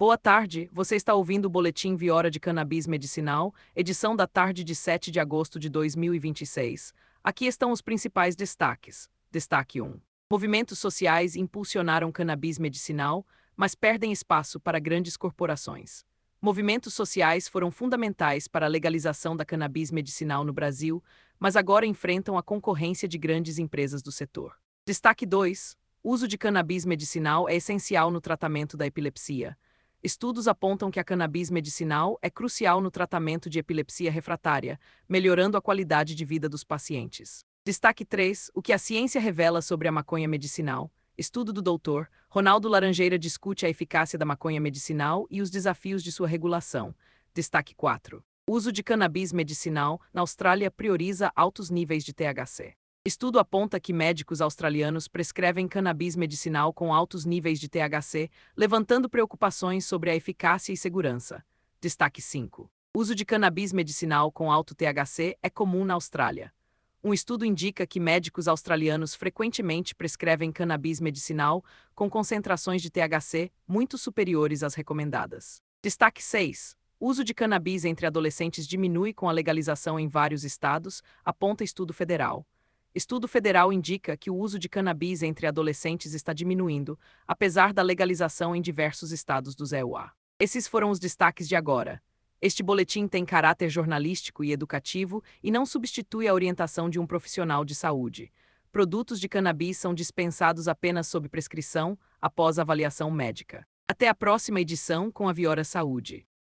Boa tarde, você está ouvindo o Boletim Viora de Cannabis Medicinal, edição da tarde de 7 de agosto de 2026. Aqui estão os principais destaques. Destaque 1. Movimentos sociais impulsionaram cannabis medicinal, mas perdem espaço para grandes corporações. Movimentos sociais foram fundamentais para a legalização da cannabis medicinal no Brasil, mas agora enfrentam a concorrência de grandes empresas do setor. Destaque 2. O uso de cannabis medicinal é essencial no tratamento da epilepsia. Estudos apontam que a cannabis medicinal é crucial no tratamento de epilepsia refratária, melhorando a qualidade de vida dos pacientes. Destaque 3. O que a ciência revela sobre a maconha medicinal. Estudo do Dr. Ronaldo Laranjeira discute a eficácia da maconha medicinal e os desafios de sua regulação. Destaque 4. O uso de cannabis medicinal na Austrália prioriza altos níveis de THC. Estudo aponta que médicos australianos prescrevem cannabis medicinal com altos níveis de THC, levantando preocupações sobre a eficácia e segurança. Destaque 5. O uso de cannabis medicinal com alto THC é comum na Austrália. Um estudo indica que médicos australianos frequentemente prescrevem cannabis medicinal com concentrações de THC muito superiores às recomendadas. Destaque 6. O uso de cannabis entre adolescentes diminui com a legalização em vários estados, aponta estudo federal. Estudo federal indica que o uso de cannabis entre adolescentes está diminuindo, apesar da legalização em diversos estados do EUA. Esses foram os destaques de agora. Este boletim tem caráter jornalístico e educativo e não substitui a orientação de um profissional de saúde. Produtos de cannabis são dispensados apenas sob prescrição, após avaliação médica. Até a próxima edição com a Viora Saúde.